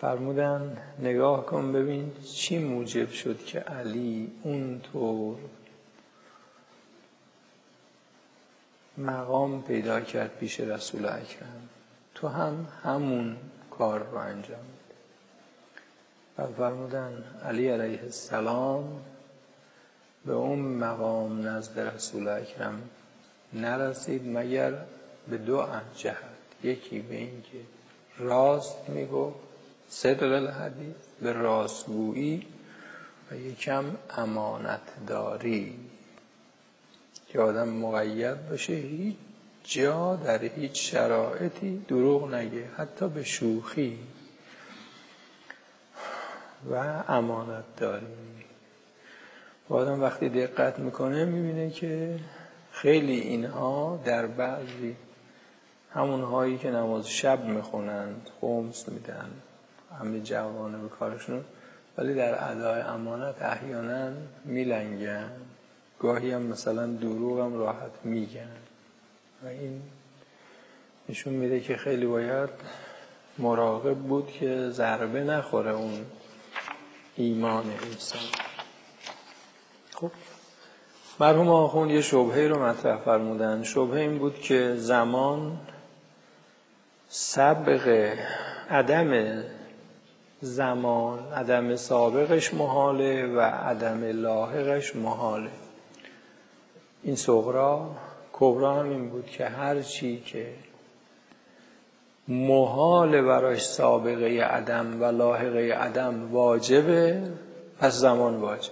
فرمودن نگاه کن ببین چی موجب شد که علی اونطور مقام پیدا کرد پیش رسول اکرم، تو هم همون کار رو انجام بده. و فرمودن علی علیه السلام به اون مقام نزد رسول اکرم نرسید مگر به دو جهت. یکی به این که راست میگفت، صدق الحدیث، به راستگویی، و یکم امانت داری، که آدم مقید باشه هیچ جا در هیچ شرایطی دروغ نگه، حتی به شوخی، و امانت داری. و آدم وقتی دقت میکنه میبینه که خیلی اینها در بعضی همون هایی که نماز شب میخونند، خمس میدن، همه جوانه به کارشون، ولی در ادای امانت احیانا میلنگن، گاهی هم مثلا دروغ هم راحت میگن. و این نشون میده که خیلی باید مراقب بود که ضربه نخوره اون ایمان انسان. خب مرحوم آخوند یه شبهه رو مطرح فرمودن. شبهه این بود که زمان سابق عدم زمان، عدم سابقش محاله و عدم لاحقش محاله. این صغرا، کبرا هم این بود که هر چی که محال براش سابقه عدم و لاحقه عدم واجبه، پس زمان واجب.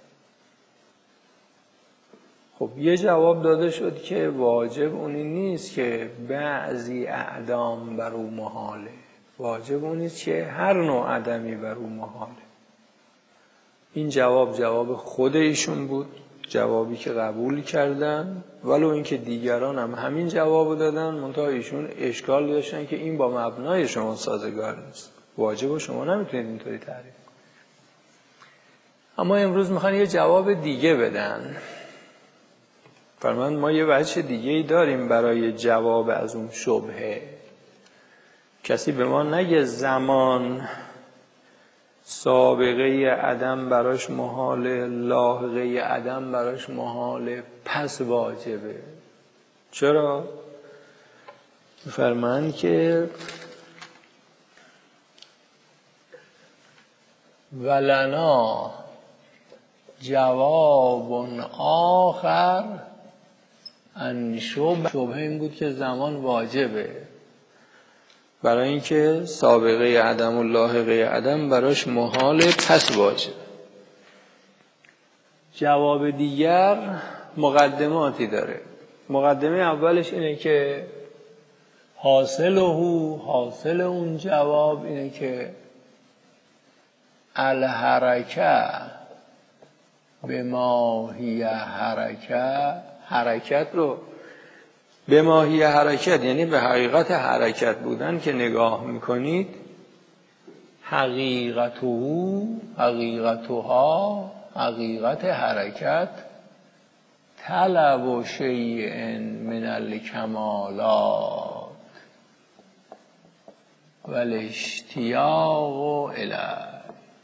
خب یه جواب داده شد که واجب اونی نیست که بعضی اعدام بر او محاله، واجب اونی نیست که هر نوع عدمی بر او محاله. این جواب خود ایشون بود، جوابی که قبول کردن، ولو اینکه دیگران هم همین جوابو دادن، منتها ایشون اشکال داشتن که این با مبنای شما سازگار نیست، واجب شما نمیتونید اینطوری تعریف کنید. اما امروز میخوان یه جواب دیگه بدن. فرمان ما یه وجه دیگه ای داریم برای جواب از اون شبهه. کسی به ما نگه زمان سابقه عدم براش محاله، لاحقه عدم براش محاله، پس واجبه. چرا؟ فرمان که ولنا جواب آخر ان شبهه این بود که زمان واجبه، برای اینکه سابقه عدم و لاحقه عدم براش محاله، پس واجب. جواب دیگر مقدماتی داره. مقدمه اولش اینه که حاصل اون جواب اینه که الحرکه به ماهی حرکت رو به ماهی حرکت، یعنی به حقیقت حرکت بودن که نگاه میکنید، حقیقت حرکت طلب شیء من الکمالات و الاشتیاق الیه.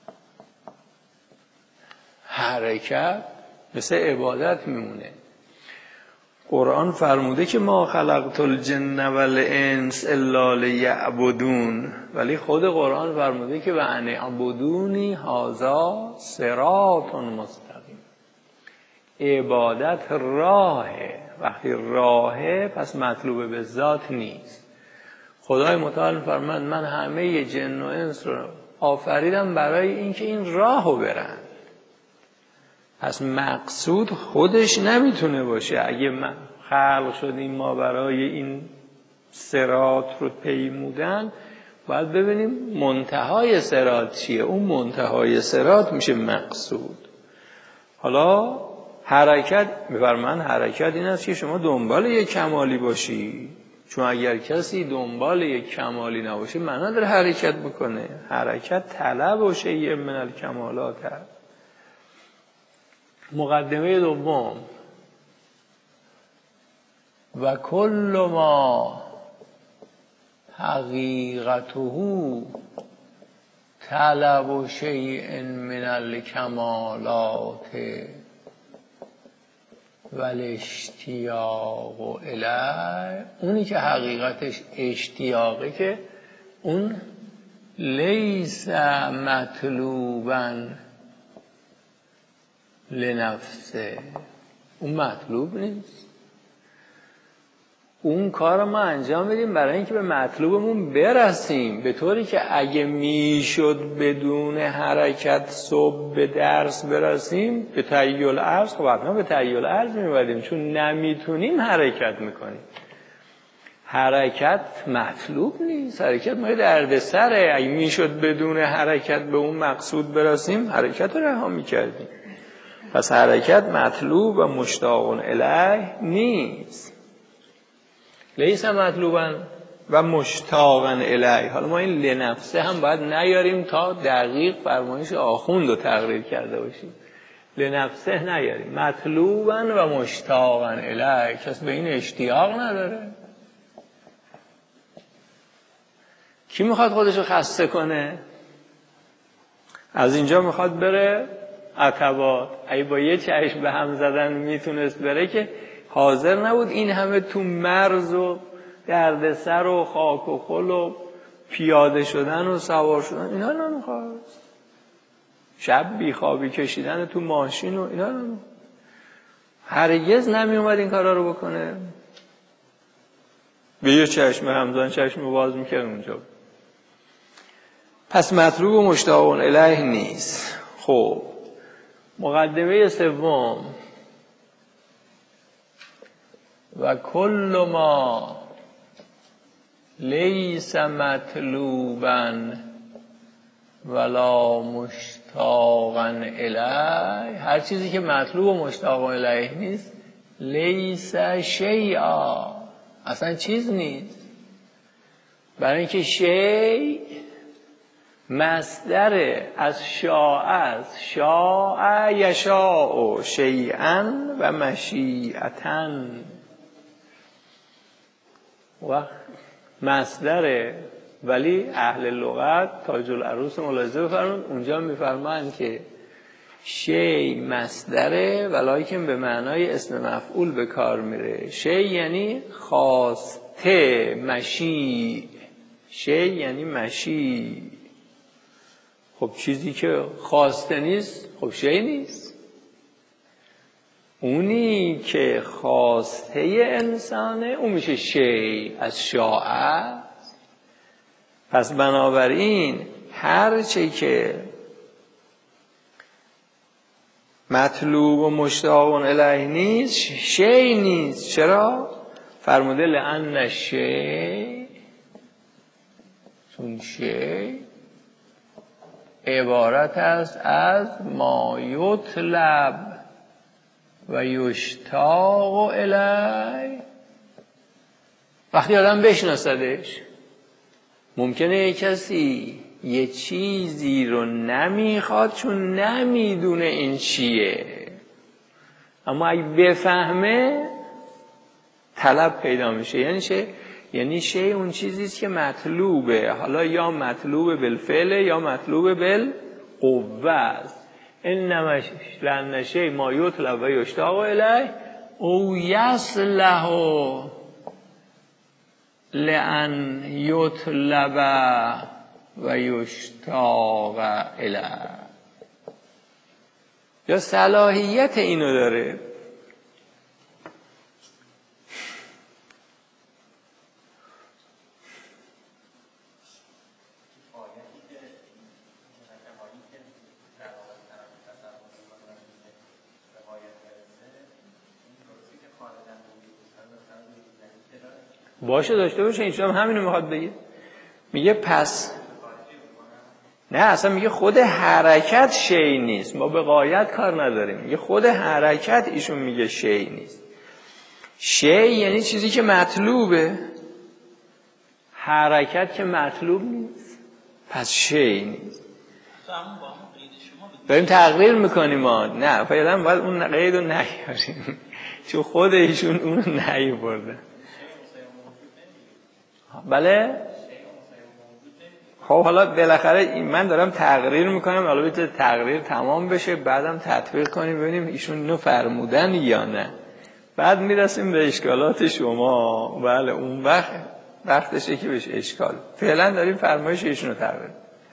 حرکت مثل عبادت میمونه. قرآن فرموده که ما خلقت الجن والانس الا لیعبدون، ولی خود قرآن فرموده که و ان اعبدونی هذا صراط مستقیم. عبادت راهه، وقتی راهه پس مطلوب به ذات نیست. خدای متعال فرمود من همه جن و انس رو آفریدم برای اینکه این راهو برن. پس مقصود خودش نمیتونه باشه. اگه خلق شدیم ما برای این صراط رو پیمودن، باید ببینیم منتهای صراط چیه. اون منتهای صراط میشه مقصود. حالا حرکت، بفرمان حرکت این است که شما دنبال یک کمالی باشی، چون اگر کسی دنبال یک کمالی نباشه معنی داره حرکت بکنه. حرکت طلب و شیء من الکمالات هست. مقدمه دوم و کل ما حقیقته طلب شیء من الکمالات والاشتیاق الیه، اونی که حقیقتش اشتیاقه که اون لیس مطلوبا لنفسه، اون مطلوب نیست. اون کار ما انجام میدیم برای اینکه به مطلوبمون برسیم، به طوری که اگه میشد بدون حرکت صبح به درس برسیم به تحیل عرض، خب حتما به تحیل عرض میبردیم، چون نمیتونیم حرکت میکنیم. حرکت مطلوب نیست، حرکت ما دردسره. اگه میشد بدون حرکت به اون مقصود برسیم حرکت رو رها میکردیم. پس حرکت مطلوب و مشتاق الیه نیست. لیس مطلوبا و مشتاقا الیه. حالا ما این لنفسه هم باید نیاریم تا دقیق فرمایش آخوند رو تقریر کرده باشیم. لنفسه نیاریم، مطلوبا و مشتاقا الیه. کس به این اشتیاق نداره. کی میخواد خودشو خسته کنه؟ از اینجا میخواد بره عتبات. اگه با یه چشم به هم زدن میتونست بره که حاضر نبود این همه تو مرز و دردسر و خاک و خل و پیاده شدن و سوار شدن اینا نمیخواست. شب بیخوابی کشیدن تو ماشین و اینا نمیخواست. هرگز نمی اومد این کارا رو بکنه. به یه چشم همزن چشم باز میکرد اونجا. پس مطلوب و مشتاق الیه نیست. خب مقدمه سوم، و کل ما لیس مطلوبا ولا مشتاقا الیه، هر چیزی که مطلوب و مشتاق الیه نیست، لیس شیئا، اصلا چیز نیست. برای اینکه شیء مصدر از شاء یشاء شیئا و مشیئتا، و مصدر. ولی اهل لغت تاج العروس ملاحظه بفرمایید اونجا میفرمایند که شی مصدره ولیکن به معنای اسم مفعول به کار میره. شی یعنی خواسته، مشی. شی یعنی مشی. خب چیزی که خواسته نیست خب شی نیست. اونی که خواسته انسانه اون میشه شی از شاء. پس بنابراین هر چی که مطلوب و مشتاق الیه نیست شی نیست. چرا؟ فرموده لأن شی، چون شی عبارت است از ما یطلب و یشتاق الیه. وقتی آدم بشناسدش، ممکنه یک کسی یه چیزی رو نمیخواد چون نمیدونه این چیه، اما اگه بفهمه طلب پیدا میشه. یعنی چه؟ یعنی شی اون چیزیست که مطلوبه، حالا یا مطلوبه بالفعل یا مطلوبه بالقوه است. انما لأن شی ما یطلب و یشتاق الیه او یصلح لأن یطلب و یشتاق الیه، یا صلاحیت اینو داره. باشه داشته باشه. این شما همینو میخواد بگید. میگه پس نه، اصلا میگه خود حرکت شی نیست، ما به غایت کار نداریم. میگه خود حرکت ایشون میگه شی نیست. شی یعنی چیزی که مطلوبه، حرکت که مطلوب نیست، پس شی نیست. داریم تقریر میکنیم ما. نه فعلا باید اون قید رو نیاریم چون خود ایشون اون رو نیاورده. بله خب حالا بالاخره من دارم تقریر میکنم، حالا به تقریر تمام بشه بعدم تطبیق کنیم ببینیم ایشون اینو فرمودن یا نه، بعد میرسیم به اشکالات شما. بله اون وقتشه که بهش اشکال. فعلا داریم فرمایش ایشون رو تقریر.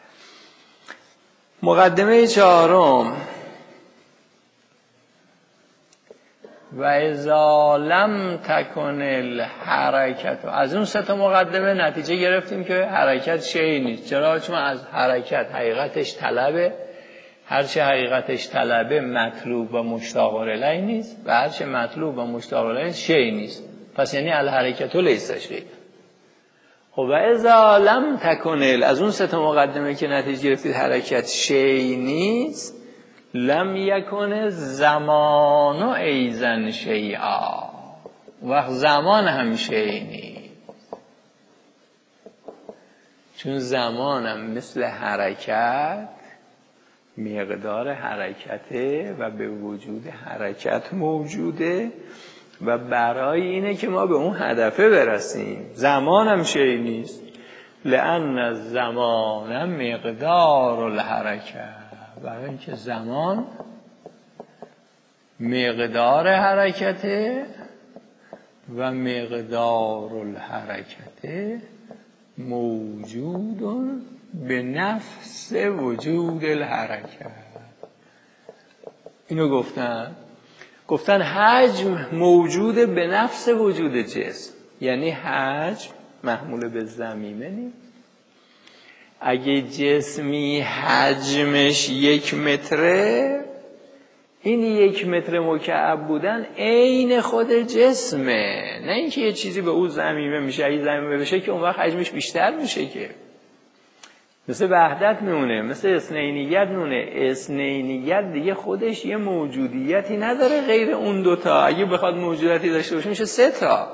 مقدمه 4: و اذا لم تکن الحرکت. از اون 3 مقدمه نتیجه گرفتیم که حرکت شیء نیست. چرا؟ چون از حرکت حقیقتش طلبه، هرچه حقیقتش طلبه مطلوب و مشتاق الیه نیست و هرچه مطلوب و مشتاق الیه شیء نیست. پس یعنی الحرکت لیس شیء. خب و اذا لم تکن، از اون 3 مقدمه که نتیجه گرفتید حرکت شیء نیست، لم یکن زمان و ایزن شیئا، وقت زمان هم شیء نیست. چون زمان هم مثل حرکت مقدار حرکته و به وجود حرکت موجوده و برای اینه که ما به اون هدفه برسیم زمان هم شیء نیست. لأن الزمان مقدار الحرکت، برای اینکه زمان مقدار حرکته و مقدار الحرکته موجود به نفس وجود الحرکت. اینو گفتن حجم موجود به نفس وجود جسم، یعنی حجم محمول به ضمیمه نیست. اگه جسمی حجمش 1 متره، این 1 متر مکعب بودن عین خود جسمه، نه اینکه یه چیزی به اون ضمیمه میشه. اگه ضمیمه بشه که اون وقت حجمش بیشتر میشه، که مثل وحدت میمونه، مثل اثنینیت میمونه. اثنینیت دیگه خودش یه موجودیتی نداره غیر اون 2 تا. اگه بخواد موجودیتی داشته باشه میشه 3 تا.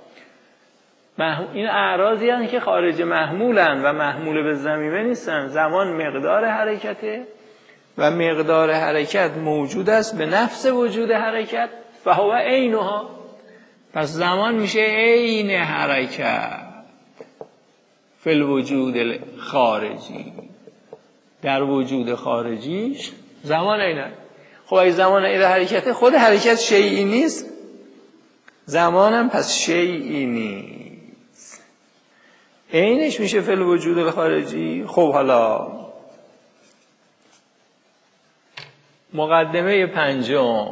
این اعراضی هستند که خارج محمولن و محمول به ضمیمه نیستن. زمان مقدار حرکته و مقدار حرکت موجود است به نفس وجود حرکت، فهو عینها. پس زمان میشه عین حرکت فی الوجود خارجی، در وجود خارجیش زمان عینه. خب اگه زمان عین حرکته، خود حرکت شیئی نیست، زمانم پس شیئی نیست، عینش میشه فی الوجود الخارجی. خب حالا مقدمه 5: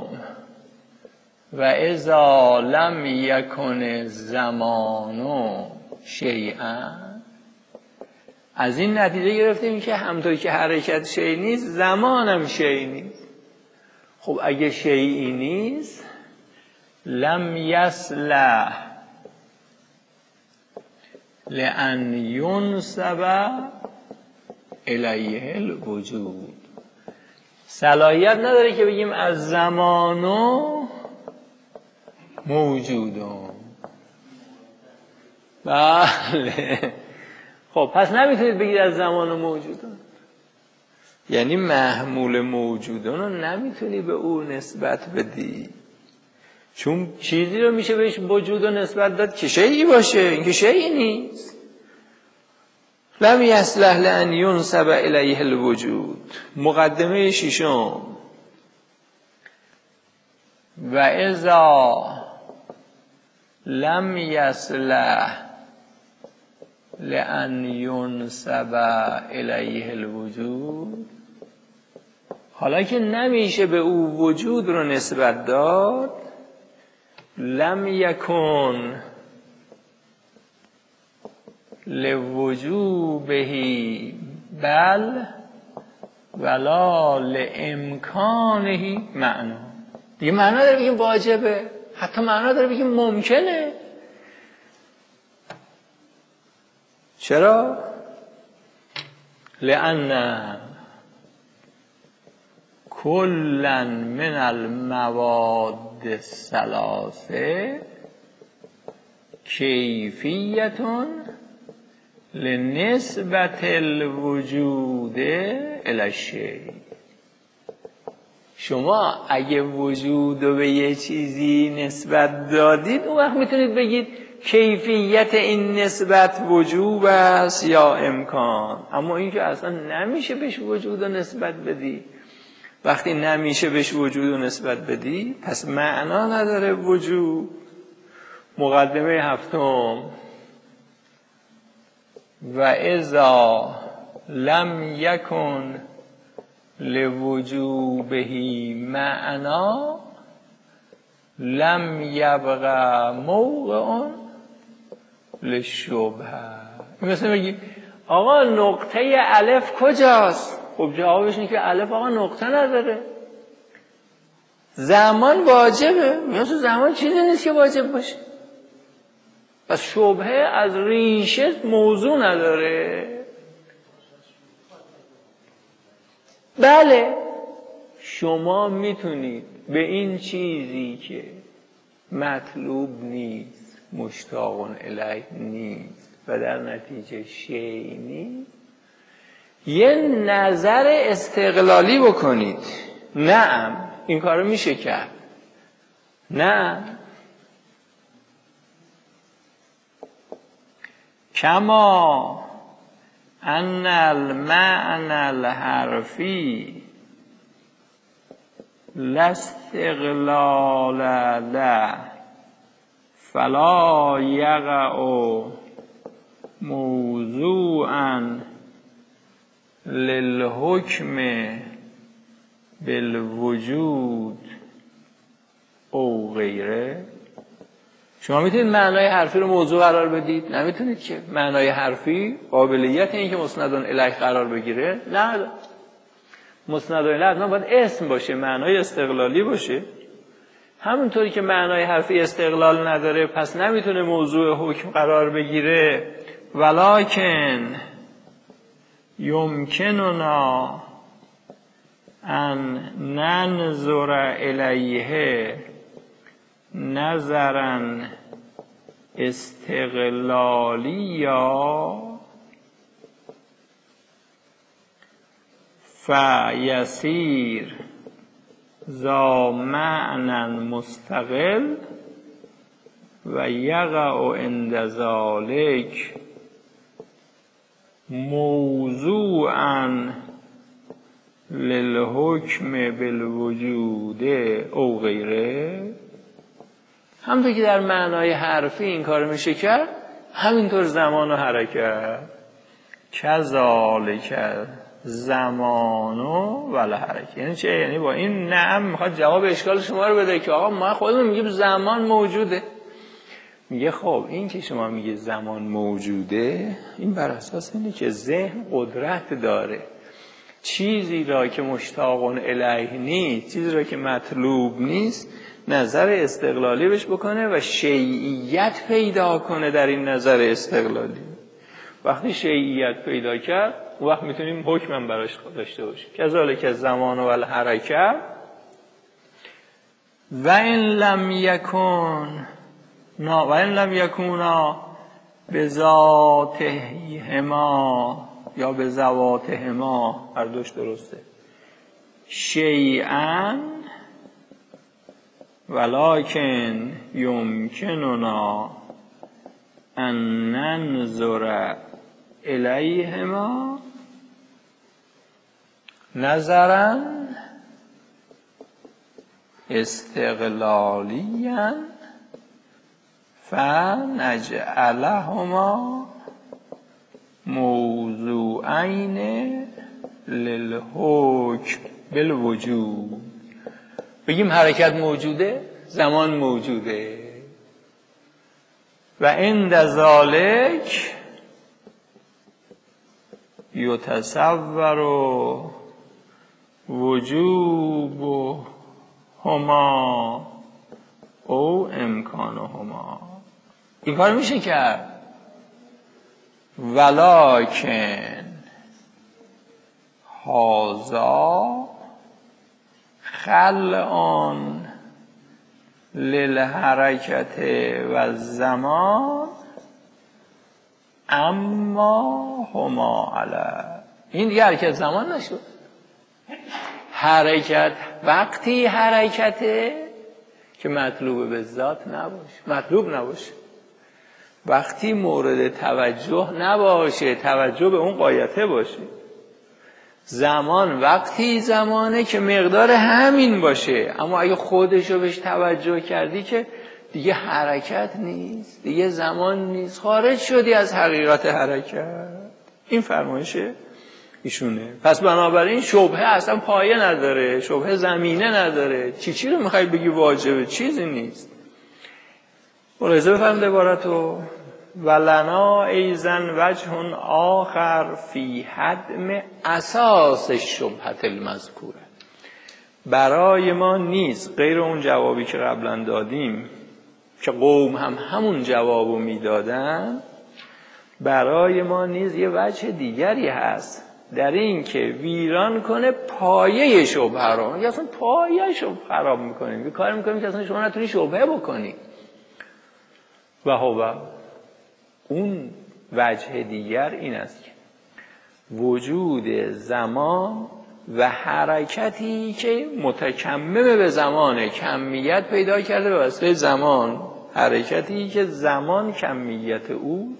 و اذا لم یکن زمان شیئا. از این نتیجه گرفتیم که همطور که حرکت شیء نیست، زمانم شیء نیست. خب اگه شیئی نیست، لم یصلح لأن ینسب الیه الوجود. صلاحیت نداره که بگیم از زمان و موجودم. بله. خب پس نمیتونید بگید از زمان و موجودم، یعنی محمول موجودان رو نمیتونی به او نسبت بدی، چون چیزی رو میشه بهش وجود و نسبت داد که شیئی باشه، این که شیئی نیست. لم یصلح لأن ینسب الیه الوجود. مقدمه 6: و اذا لم یصلح لأن ینسب الیه الوجود. حالا که نمیشه به او وجود رو نسبت داد، لم یکن لوجوبه بل ولا لامکانه معنا. دیگه معنا داره بگیم واجبه، حتی معنا داره بگیم ممکنه. چرا؟ لأن کلا من المواد الثلاثه کیفیت لنسبت الوجود الی الشیء. شما اگه وجود رو به یه چیزی نسبت دادید، اون وقت میتونید بگید کیفیت این نسبت وجوب است یا امکان. اما این که اصلا نمیشه بهش وجود و نسبت بدی، وقتی نمیشه بهش وجود و نسبت بدی پس معنا نداره وجود. مقدمه هفتم، و اذا لم یکن لوجوبه معنا لم یبقى موقع للشبهه. مثلا بگی آقا نقطه الف کجاست؟ خب جوابش اینه که الف آقا نقطه نداره. زمان واجبه، مثلا زمان چیزی نیست که واجب باشه. پس شبهه از ریشه موضوع نداره. بله شما میتونید به این چیزی که مطلوب نیست، مشتاق الیه نیست و در نتیجه شیء نیست، یه نظر استقلالی بکنید. نعم این کارو میشه کرد. نه کما ان المعنى الحرفی لا استقلال له فلا یقع موضوعا للحکم بالوجود او غیره. شما میتونید معنای حرفی رو موضوع قرار بدید؟ نمیتونید که. معنای حرفی قابلیت این که مسند الیه قرار بگیره نه. مسند الیه نه باید اسم باشه، معنای استقلالی باشه. همونطوری که معنای حرفی استقلال نداره پس نمیتونه موضوع حکم قرار بگیره. ولکن یمکننا ان ننظر الیه نظرا استقلالیا فیسیر ذا معنی مستقل و یقع عند ذلک موضوعا للحکم بالوجود او غیره. همونطور که در معنای حرفی این کار میشه کرد، همینطور زمان و حرکت. کذالک زمان و حرکت. یعنی چه؟ یعنی با این نعم میخواد جواب اشکال شما رو بده که آقا ما خودمون میگیم زمان موجوده. میگه خب این که شما میگه زمان موجوده، این بر اساس اینه که ذهن قدرت داره چیزی را که مشتاق الیه نیست، چیزی را که مطلوب نیست، نظر استقلالی بهش بکنه و شیعیت پیدا کنه در این نظر استقلالی. وقتی شیعیت پیدا کرد اون وقت میتونیم حکم براش داشته باشیم. کذالک زمان و الحرکت و ان لم یکونا بذاتهما یا به ذواتهما، هر دوش درسته، شیئا ولکن یمکننا ان ننظر الیهما نظرا استقلالیا فنجعلهما موضوعین للحکم بالوجود. بگیم حرکت موجوده، زمان موجوده و عند ذالک یتصور وجوب هما او امکانهما. این کار میشه کرد. ولکن هذا خلعان للحرکت و الزمان اما هما علی. این دیگه حرکت زمان نشد. حرکت وقتی حرکته که مطلوب به ذات نباشه، مطلوب نباشه. وقتی مورد توجه نباشه، توجه به اون غایته باشه. زمان وقتی زمانه که مقدار همین باشه، اما اگه خودشو بهش توجه کردی که دیگه حرکت نیست، دیگه زمان نیست، خارج شدی از حقیقت حرکت. این فرمایشه ایشونه. پس بنابراین شبهه اصلا پایه نداره، شبهه زمینه نداره. چی رو میخوای بگی واجبه؟ چیزی نیست. ملاحظه بفرمایید عبارتو. ولنا ایزن وجه آخر فی هدم اساس الشبهة المذکوره. برای ما نیز غیر اون جوابی که قبلا دادیم که قوم هم همون جوابو میدادن، برای ما نیز یه وجه دیگری هست در این که ویران کنه پایه شبهه رو. یا اصلا پایه شبهه خراب میکنیم، یه کار میکنیم که اصلا شما نتونی شبهه بکنی. و هو اون وجه دیگر این است که وجود زمان و حرکتی که متکمم به زمان، کمیت پیدا کرده به واسطه زمان، حرکتی که زمان کمیت او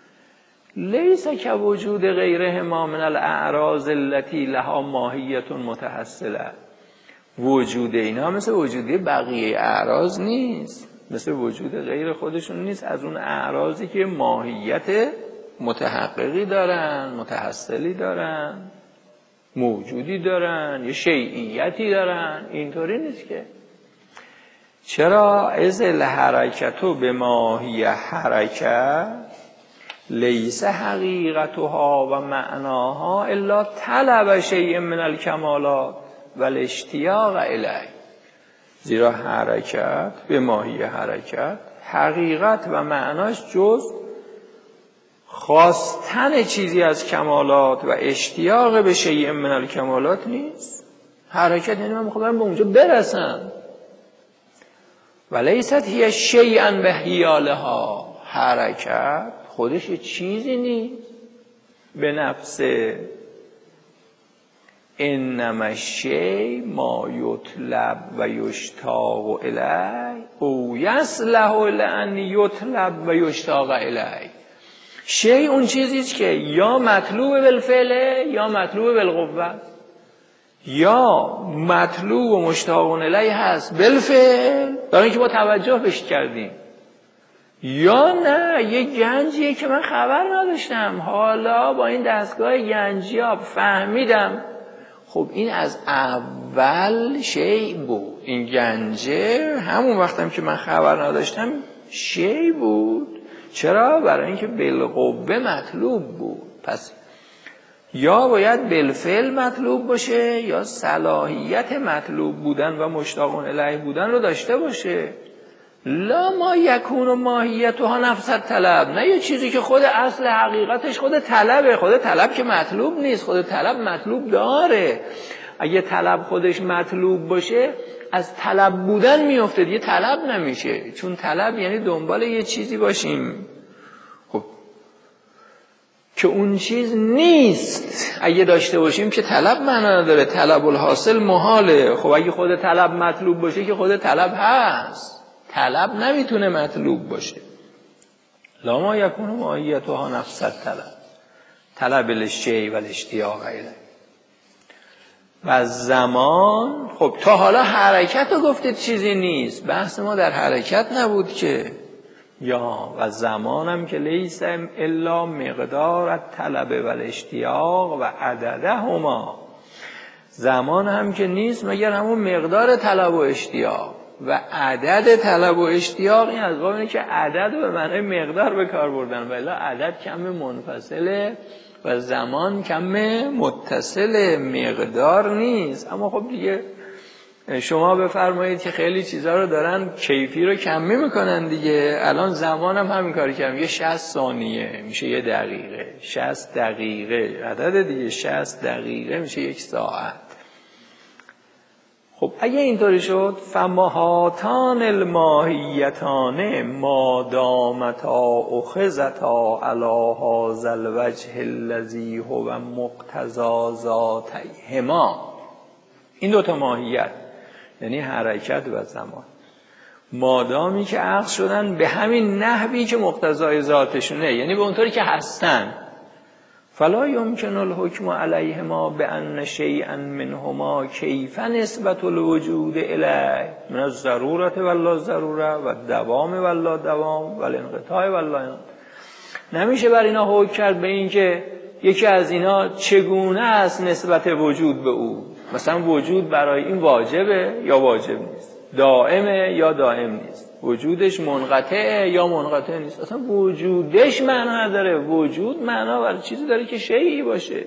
لیس که وجود غیره ما من الاعراض التي لها ماهیت متحصله. وجود اینا مثل وجود بقیه اعراض نیست، مثل وجود غیر خودشون نیست، از اون اعراضی که ماهیت متحققی دارن، متحصلی دارن، موجودی دارن، یه شیعیتی دارن. اینطوری نیست که. چرا؟ از الحرکتو به ماهی حرکت لیس حقیقتها و معناها الا طلب شیء من الکمالات و الاشتیاق الیه. زیرا حرکت به ماهی حرکت حقیقت و معناش جز خواستن چیزی از کمالات و اشتیاق به شیء من الکمالات نیست. حرکت یعنی من میخوام به اونجا برسم. ولیست هی شیئا به حیالها. حرکت خودش یه چیزی نیست به نفسه. انما الشیء ما یطلب و یشتاق الیه او یصلح لان یطلب و یشتاق الیه. شیء اون چیزیست که یا مطلوب بالفعل یا مطلوب بالقوه، یا مطلوب و مشتاق الیه هست بالفعل برای اینکه ما توجه بهش کردیم، یا نه یه گنجیه که من خبر نداشتم، حالا با این دستگاه گنجیاب فهمیدم. خب این از اول شیء بود. این گنجه همون وقتم که من خبر نداشتم شیء بود. چرا؟ برای اینکه بالقوه مطلوب بود. پس یا باید بالفعل مطلوب باشه یا صلاحیت مطلوب بودن و مشتاق الیه بودن رو داشته باشه. لا ما یکون و ماهیتها نفس الطلب. نه یه چیزی که خود اصل حقیقتش خود طلبه. خود طلب که مطلوب نیست، خود طلب مطلوب داره. اگه طلب خودش مطلوب باشه از طلب بودن میفته، دیگه طلب نمیشه. چون طلب یعنی دنبال یه چیزی باشیم خب که اون چیز نیست. اگه داشته باشیم که طلب معنا نداره، طلب الحاصل محاله. خب اگه خود طلب مطلوب باشه که خود طلب هست، طلب نمیتونه مطلوب باشه. لا ما یکون ماهیتها نفس الطلب طلب الشیء و الاشتیاق الیه. و زمان خب تا حالا حرکت رو گفتید چیزی نیست، بحث ما در حرکت نبود که. یا و زمانم که لیس الا مقدار الطلب و الاشتیاق و عددهما. زمان هم که نیست مگر همون مقدار طلب و اشتیاق و عدد طلب و اشتیاق. این از قابل که عدد رو به معنی مقدار به کار بردن، ولی عدد کم منفصله و زمان کم متصل، مقدار نیست. اما خب دیگه شما بفرمایید که خیلی چیزا رو دارن کیفی رو کمی میکنن دیگه. الان زمان هم همین کاری کردم، یه 60 ثانیه میشه یه دقیقه، 60 دقیقه عدد دیگه، 60 دقیقه میشه یک ساعت. خب اگه اینطوری شد فمهاتان الماهیتان ما دامتا اخذتا علی هذا الوجه الذی هو مقتضی ذاتهما. این دوتا ماهیت یعنی حرکت و زمان مادامی که عقد شدن به همین نحوی که مقتضای ذاتشونه، یعنی به اونطوری که هستن. فلا یمکن الحکم علیهما بان شیئا منهما کیف نسبت الوجود الیه من الضروره واللا ضروره و الدوام واللا دوام و الانقطاع واللا انقطاع. نمیشه بر اینا حکم کرد به این که یکی از اینا چگونه است نسبت وجود به او. مثلا وجود برای این واجبه یا واجب نیست، دائمه یا دائم نیست، وجودش منقطعه یا منقطع نیست. اصلا وجودش معنا نداره. وجود معنا برای چیزی داره که شیئی باشه.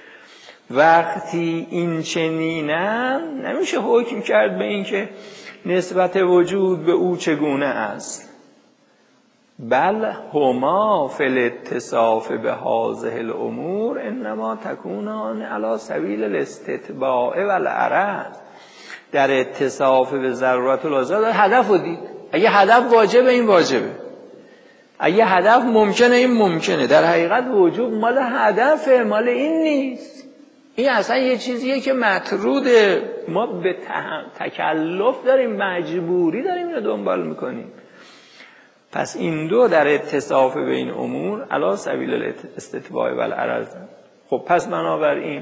وقتی این چنینن نمیشه حکم کرد به این که نسبت وجود به او چگونه است. بل هما فی الاتصاف به هذه الامور انما تکونان علی سبیل الاستتباع و العرض. در اتصاف به ضرورت الازاد هدف رو دید. اگه هدف واجبه این واجبه، اگه هدف ممکنه این ممکنه. در حقیقت وجوب مال هدفه، مال این نیست. این اصلا یه چیزیه که مطروده. ما به تکلف داریم، مجبوری داریم اینو دنبال میکنیم. پس این دو در اتصاف به این امور علی سبیل الاستتباع و العرض. خب پس بنابراین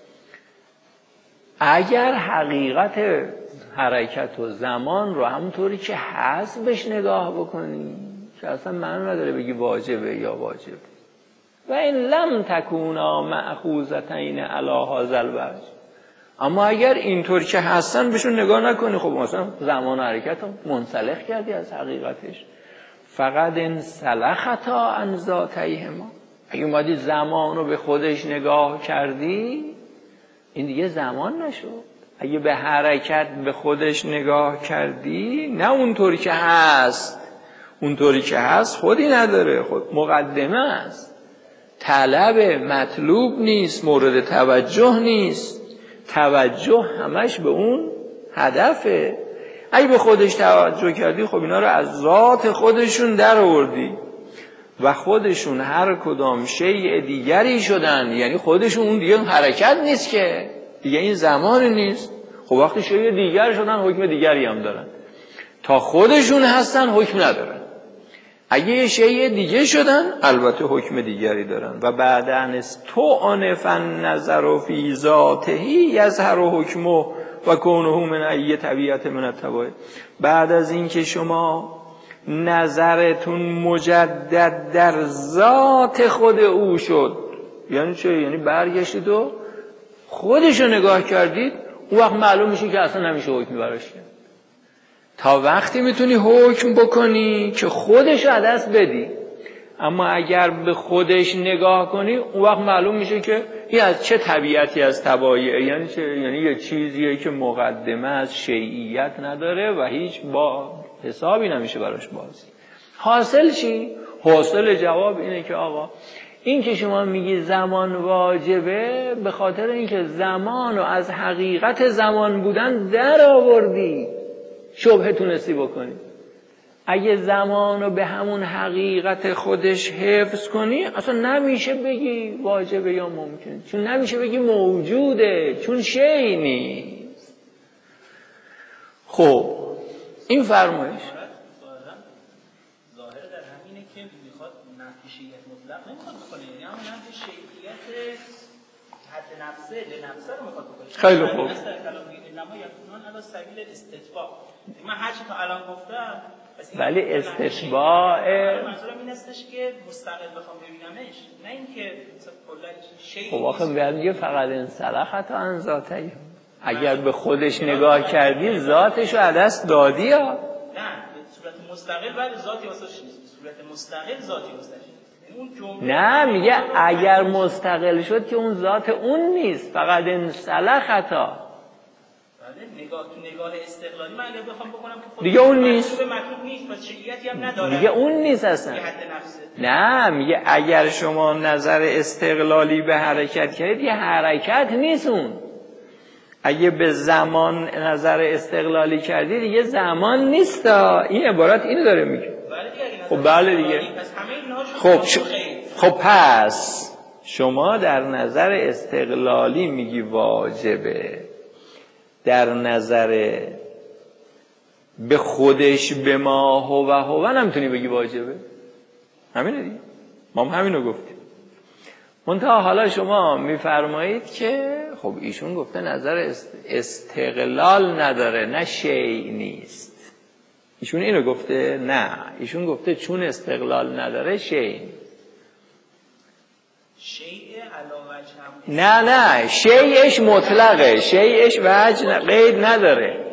اگر حقیقت حرکت و زمان رو همونطوری که هست بهش نگاه بکنی که اصلا معنی نداره بگی واجبه یا واجب، و این لم تکونا مأخوذتین علی هذا الوجه. اما اگر اینطور که هستن بهشون نگاه نکنی، خب مثلا زمان و حرکت رو منسلخ کردی از حقیقتش. فقط انسلختا عن ذاتیهما. اگه اومدی زمان رو به خودش نگاه کردی این دیگه زمان نشد. اگه به حرکت به خودش نگاه کردی نه اونطوری که هست. اونطوری که هست خودی نداره، خود مقدمه است، طلب مطلوب نیست، مورد توجه نیست. توجه همش به اون هدفه. اگه به خودش توجه کردی خب اینا رو از ذات خودشون در آوردی و خودشون هر کدام شیء دیگری شدن. یعنی خودشون اون دیگه حرکت نیست که دیگه این زمان نیست. خب وقتی شیء دیگر شدن حکم دیگری هم دارن. تا خودشون هستن حکم ندارن. اگه یه شیء دیگه شدن البته حکم دیگری دارن. و بعدن استعنف النظر فی ذاته یظهر حکمه و کونه من ای طبیعت من الطبایع. بعد از این که شما نظرتون مجدد در ذات خود او شد، یعنی چه؟ یعنی برگشتید و خودشو نگاه کردید، اون وقت معلوم میشه که اصلا نمیشه حکم براش کرد. تا وقتی میتونی حکم بکنی که خودشو از دست بدی. اما اگر به خودش نگاه کنی اون وقت معلوم میشه که این از چه طبیعتی از طبایع. یعنی چه؟ یعنی یه چیزیه که مقدمه از شیعیت نداره و هیچ با حسابی نمیشه براش بازی. حاصل چی؟ حاصل جواب اینه که آقا این که شما میگی زمان واجبه به خاطر اینکه زمان رو از حقیقت زمان بودن در آوردی، شبهه تونستی بکنی. اگه زمان رو به همون حقیقت خودش حفظ کنی اصلا نمیشه بگی واجبه یا ممکن، چون نمیشه بگی موجوده، چون شیء نیست. خب این فرمایش ظاهر در همینه که میخواد نفی شیعیت مطلق نمیخواد بکنه، یعنی همون نفی شیعیت حد نفسه لنفسه رو میخواد بکنه. خیلی خوب. انما یکونان علی سبیل الاستتباع. من هر چی تا الان گفتم ولی استتباع منظورم این استش که مستقل بخوام ببینمش، نه اینکه کلا شیء. خب آخه میگه فقط انسلخت عن ذاته. اگر به خودش نگاه کردی ذاتشو از دست دادی یا نه؟ به صورت مستقل ولی ذاتی واسش نیست. به صورت مستقل ذاتی واسش نیست. نه میگه اگر مستقل شد که اون ذات اون نیست، فقط انسلختا. نگاه تو نگاه استقلالی من اگه بخوام بکنم که دیگه اون نیست، به مطلوب نیست، پس شیعیتی هم نداره، دیگه اون نیست اصلا. نه میگه اگر شما نظر استقلالی به حرکت کردید یه حرکت نیست اون. اگه به زمان نظر استقلالی کردید دیگه زمان نیست. این عبارت اینو داره میگه. خب بله دیگه. خب پس شما در نظر استقلالی میگی واجبه، در نظر به خودش به ما هو نمیتونی بگی واجبه. همینه دیگه، ما هم همینو گفتیم. منتها حالا شما میفرمایید که خب ایشون گفته نظر استقلال نداره، نه شیء نیست. ایشون اینو گفته؟ نه، ایشون گفته چون استقلال نداره شیء نیست. شیء علاوه هم نه شیءش مطلقه، شیءش وجه قید نداره.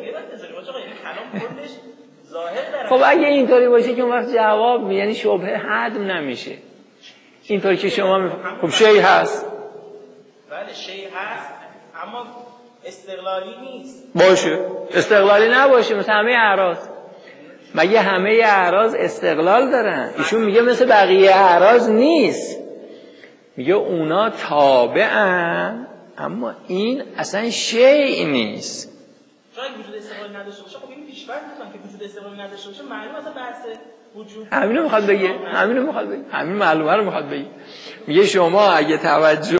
خب اگه اینطوری باشه که اون وقت جواب یعنی شبهه حدم نمیشه. اینطوری که شما خب شیء هست، بله شیء هست اما استقلالی نیست. باشه استقلالی نباشه، مثل همه اعراض. مگه همه اعراض استقلال دارن؟ ایشون میگه مثل بقیه اعراض نیست، میگه اونا تابعن اما این اصلا شیء نیست. شاید وجود استقلالی نداشته باشه. خب این پیش‌فرض میکنن که وجود استقلالی نداشته باشه، معلومه اصلا بحث وجود همینو میخواد بگه، همین معلومه رو میخواد بگه. میگه شما اگه توجه